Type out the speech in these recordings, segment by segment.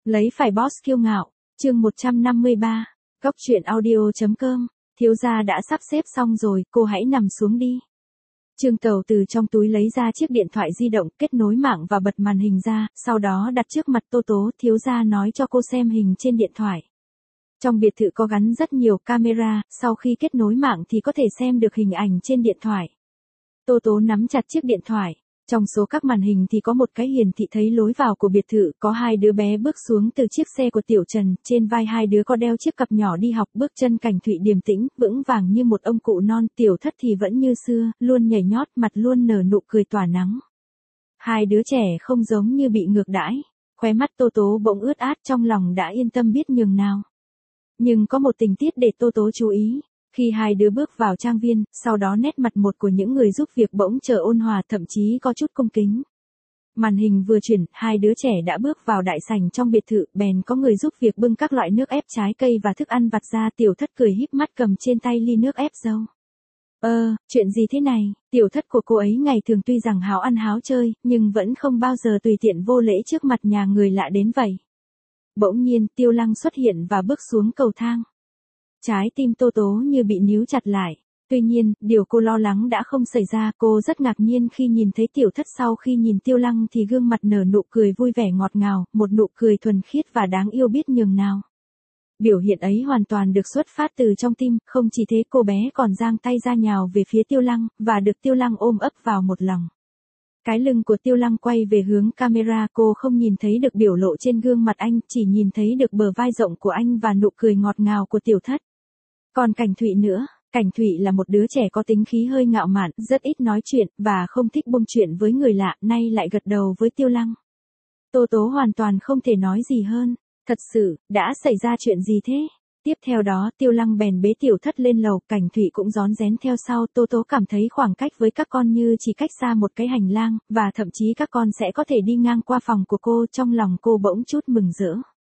Lấy phải boss kiêu ngạo, chương 153, Góc truyện audio.com, thiếu gia đã sắp xếp xong rồi, cô hãy nằm xuống đi. Trương Tàu từ trong túi lấy ra chiếc điện thoại di động, kết nối mạng và bật màn hình ra, sau đó đặt trước mặt Tô Tố. Thiếu gia nói cho cô xem hình trên điện thoại. Trong biệt thự có gắn rất nhiều camera, sau khi kết nối mạng thì có thể xem được hình ảnh trên điện thoại. Tô Tố nắm chặt chiếc điện thoại. Trong số các màn hình thì có một cái hiển thị thấy lối vào của biệt thự, có hai đứa bé bước xuống từ chiếc xe của Tiểu Trần, trên vai hai đứa có đeo chiếc cặp nhỏ đi học, bước chân Cảnh Thụy điềm tĩnh, vững vàng như một ông cụ non, Tiểu Thất thì vẫn như xưa, luôn nhảy nhót, mặt luôn nở nụ cười tỏa nắng. Hai đứa trẻ không giống như bị ngược đãi, khóe mắt Tô Tố bỗng ướt át, trong lòng đã yên tâm biết nhường nào. Nhưng có một tình tiết để Tô Tố chú ý. Khi hai đứa bước vào trang viên, sau đó nét mặt một của những người giúp việc bỗng trở ôn hòa, thậm chí có chút cung kính. Màn hình vừa chuyển, hai đứa trẻ đã bước vào đại sảnh trong biệt thự, bèn có người giúp việc bưng các loại nước ép trái cây và thức ăn vặt ra. Tiểu Thất cười híp mắt cầm trên tay ly nước ép dâu. Chuyện gì thế này? Tiểu Thất của cô ấy ngày thường tuy rằng háo ăn háo chơi, nhưng vẫn không bao giờ tùy tiện vô lễ trước mặt nhà người lạ đến vậy. Bỗng nhiên, Tiêu Lăng xuất hiện và bước xuống cầu thang. Trái tim Tô Tố như bị níu chặt lại. Tuy nhiên, điều cô lo lắng đã không xảy ra. Cô rất ngạc nhiên khi nhìn thấy Tiểu Thất. Sau khi nhìn Tiêu Lăng thì gương mặt nở nụ cười vui vẻ ngọt ngào, một nụ cười thuần khiết và đáng yêu biết nhường nào. Biểu hiện ấy hoàn toàn được xuất phát từ trong tim. Không chỉ thế, cô bé còn giang tay ra nhào về phía Tiêu Lăng, và được Tiêu Lăng ôm ấp vào một lòng. Cái lưng của Tiêu Lăng quay về hướng camera, cô không nhìn thấy được biểu lộ trên gương mặt anh, chỉ nhìn thấy được bờ vai rộng của anh và nụ cười ngọt ngào của Tiểu Thất. Còn Cảnh Thụy nữa, Cảnh Thụy là một đứa trẻ có tính khí hơi ngạo mạn, rất ít nói chuyện, và không thích buông chuyện với người lạ, nay lại gật đầu với Tiêu Lăng. Tô Tố hoàn toàn không thể nói gì hơn. Thật sự, đã xảy ra chuyện gì thế? Tiếp theo đó, Tiêu Lăng bèn bế Tiểu Thất lên lầu, Cảnh Thụy cũng rón rén theo sau. Tô Tố cảm thấy khoảng cách với các con như chỉ cách xa một cái hành lang, và thậm chí các con sẽ có thể đi ngang qua phòng của cô. Trong lòng cô bỗng chút mừng rỡ.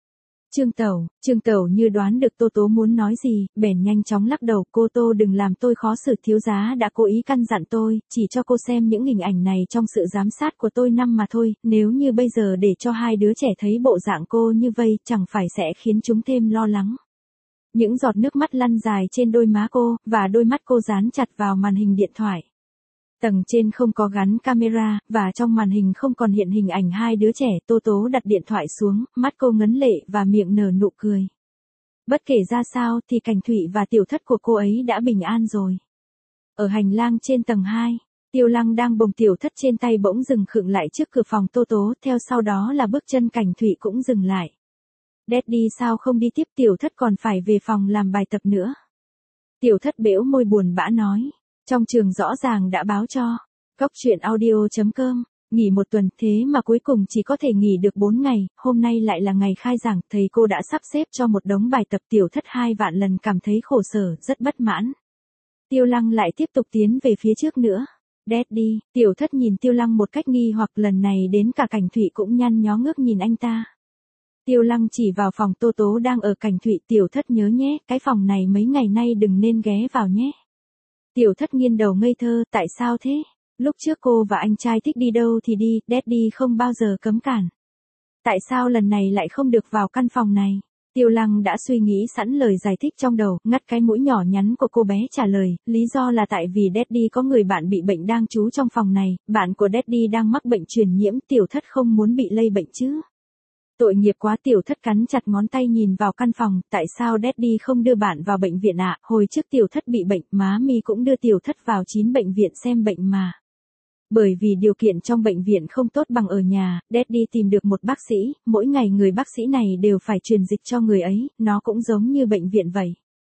Trương Tàu như đoán được Tô Tố muốn nói gì, bèn nhanh chóng lắc đầu. Cô Tô đừng làm tôi khó xử, thiếu giá đã cố ý căn dặn tôi, chỉ cho cô xem những hình ảnh này trong sự giám sát của tôi năm mà thôi, nếu như bây giờ để cho hai đứa trẻ thấy bộ dạng cô như vây, chẳng phải sẽ khiến chúng thêm lo lắng. Những giọt nước mắt lăn dài trên đôi má cô, và đôi mắt cô dán chặt vào màn hình điện thoại. Tầng trên không có gắn camera, và trong màn hình không còn hiện hình ảnh hai đứa trẻ. Tô Tố đặt điện thoại xuống, mắt cô ngấn lệ và miệng nở nụ cười. Bất kể ra sao thì Cảnh Thụy và Tiểu Thất của cô ấy đã bình an rồi. Ở hành lang trên tầng 2, Tiêu Lăng đang bồng Tiểu Thất trên tay bỗng dừng khựng lại trước cửa phòng Tô Tố, theo sau đó là bước chân Cảnh Thụy cũng dừng lại. Daddy sao không đi tiếp? Tiểu Thất còn phải về phòng làm bài tập nữa. Tiểu Thất bẽo môi buồn bã nói. Trong trường rõ ràng đã báo cho. Góc truyện audio.com, nghỉ một tuần thế mà cuối cùng chỉ có thể nghỉ được 4 ngày, hôm nay lại là ngày khai giảng, thầy cô đã sắp xếp cho một đống bài tập. Tiểu Thất 2 vạn lần cảm thấy khổ sở, rất bất mãn. Tiêu Lăng lại tiếp tục tiến về phía trước nữa. Daddy, Tiểu Thất nhìn Tiêu Lăng một cách nghi hoặc, lần này đến cả Cảnh Thụy cũng nhăn nhó ngước nhìn anh ta. Tiêu Lăng chỉ vào phòng Tô Tố đang ở. Cảnh Thụy, Tiểu Thất nhớ nhé, cái phòng này mấy ngày nay đừng nên ghé vào nhé. Tiểu Thất nghiêng đầu ngây thơ, tại sao thế? Lúc trước cô và anh trai thích đi đâu thì đi, Daddy không bao giờ cấm cản. Tại sao lần này lại không được vào căn phòng này? Tiêu Lăng đã suy nghĩ sẵn lời giải thích trong đầu, ngắt cái mũi nhỏ nhắn của cô bé trả lời, lý do là tại vì Daddy có người bạn bị bệnh đang trú trong phòng này, bạn của Daddy đang mắc bệnh truyền nhiễm, Tiểu Thất không muốn bị lây bệnh chứ. Tội nghiệp quá. Tiểu Thất cắn chặt ngón tay nhìn vào căn phòng, tại sao Daddy không đưa bạn vào bệnh viện ạ? Hồi trước Tiểu Thất bị bệnh, má mi cũng đưa Tiểu Thất vào 9 bệnh viện xem bệnh mà. Bởi vì điều kiện trong bệnh viện không tốt bằng ở nhà, Daddy tìm được một bác sĩ, mỗi ngày người bác sĩ này đều phải truyền dịch cho người ấy, nó cũng giống như bệnh viện vậy.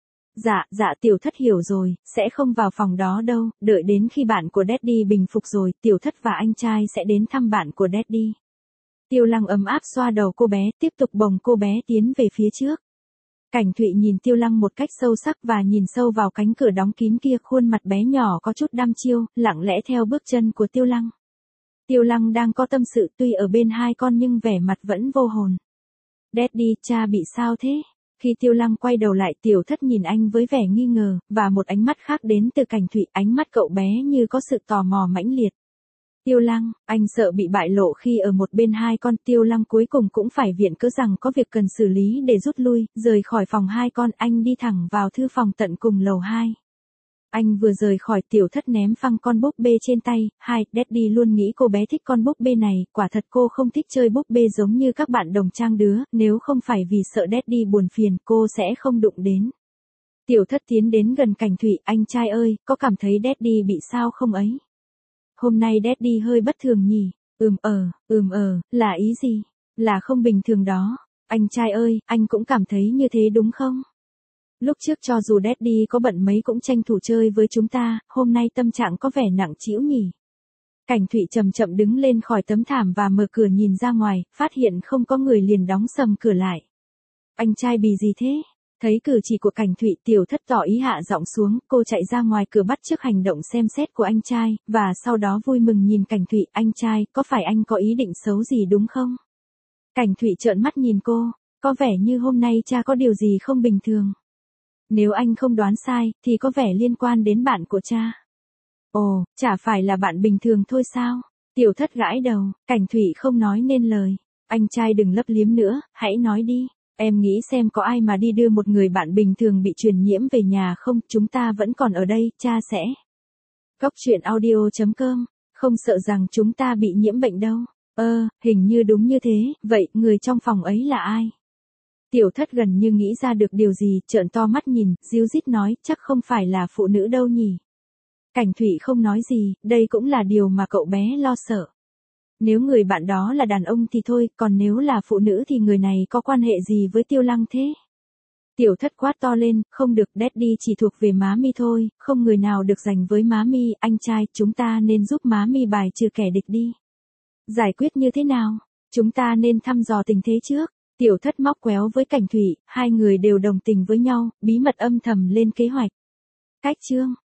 Dạ, Tiểu Thất hiểu rồi, sẽ không vào phòng đó đâu, đợi đến khi bạn của Daddy bình phục rồi, Tiểu Thất và anh trai sẽ đến thăm bạn của Daddy. Tiêu Lăng ấm áp xoa đầu cô bé, tiếp tục bồng cô bé tiến về phía trước. Cảnh Thụy nhìn Tiêu Lăng một cách sâu sắc và nhìn sâu vào cánh cửa đóng kín kia, khuôn mặt bé nhỏ có chút đăm chiêu, lặng lẽ theo bước chân của Tiêu Lăng. Tiêu Lăng đang có tâm sự, tuy ở bên hai con nhưng vẻ mặt vẫn vô hồn. Daddy, cha bị sao thế? Khi Tiêu Lăng quay đầu lại, Tiểu Thất nhìn anh với vẻ nghi ngờ, và một ánh mắt khác đến từ Cảnh Thụy, ánh mắt cậu bé như có sự tò mò mãnh liệt. Tiêu Lăng, anh sợ bị bại lộ khi ở một bên hai con. Tiêu Lăng cuối cùng cũng phải viện cớ rằng có việc cần xử lý để rút lui, rời khỏi phòng hai con, anh đi thẳng vào thư phòng tận cùng lầu 2. Anh vừa rời khỏi, Tiểu Thất ném phăng con búp bê trên tay. Daddy luôn nghĩ cô bé thích con búp bê này, quả thật cô không thích chơi búp bê giống như các bạn đồng trang đứa, nếu không phải vì sợ Daddy buồn phiền, cô sẽ không đụng đến. Tiểu Thất tiến đến gần Cảnh Thụy, anh trai ơi, có cảm thấy Daddy bị sao không ấy? Hôm nay Daddy hơi bất thường nhỉ? Là ý gì? Là không bình thường đó. Anh trai ơi, anh cũng cảm thấy như thế đúng không? Lúc trước cho dù Daddy có bận mấy cũng tranh thủ chơi với chúng ta, hôm nay tâm trạng có vẻ nặng trĩu nhỉ? Cảnh Thụy chậm chậm đứng lên khỏi tấm thảm và mở cửa nhìn ra ngoài, phát hiện không có người liền đóng sầm cửa lại. Anh trai bị gì thế? Thấy cử chỉ của Cảnh Thụy, Tiểu Thất tỏ ý hạ giọng xuống, cô chạy ra ngoài cửa bắt chước hành động xem xét của anh trai, và sau đó vui mừng nhìn Cảnh Thụy, anh trai, có phải anh có ý định xấu gì đúng không? Cảnh Thụy trợn mắt nhìn cô, có vẻ như hôm nay cha có điều gì không bình thường. Nếu anh không đoán sai, thì có vẻ liên quan đến bạn của cha. Ồ, chả phải là bạn bình thường thôi sao? Tiểu Thất gãi đầu, Cảnh Thụy không nói nên lời. Anh trai đừng lấp liếm nữa, hãy nói đi. Em nghĩ xem có ai mà đi đưa một người bạn bình thường bị truyền nhiễm về nhà không, chúng ta vẫn còn ở đây, cha sẽ. Goctruyện.audio.com, không sợ rằng chúng ta bị nhiễm bệnh đâu. Hình như đúng như thế, vậy người trong phòng ấy là ai? Tiểu Thất gần như nghĩ ra được điều gì, trợn to mắt nhìn, ríu rít nói, chắc không phải là phụ nữ đâu nhỉ. Cảnh Thụy không nói gì, đây cũng là điều mà cậu bé lo sợ. Nếu người bạn đó là đàn ông thì thôi, còn nếu là phụ nữ thì người này có quan hệ gì với Tiêu Lăng thế? Tiểu Thất quát to lên, không được, Daddy chỉ thuộc về má mi thôi, không người nào được giành với má mi, anh trai, chúng ta nên giúp má mi bài trừ kẻ địch đi. Giải quyết như thế nào? Chúng ta nên thăm dò tình thế trước. Tiểu Thất móc quéo với Cảnh Thụy, hai người đều đồng tình với nhau, bí mật âm thầm lên kế hoạch. Cách chương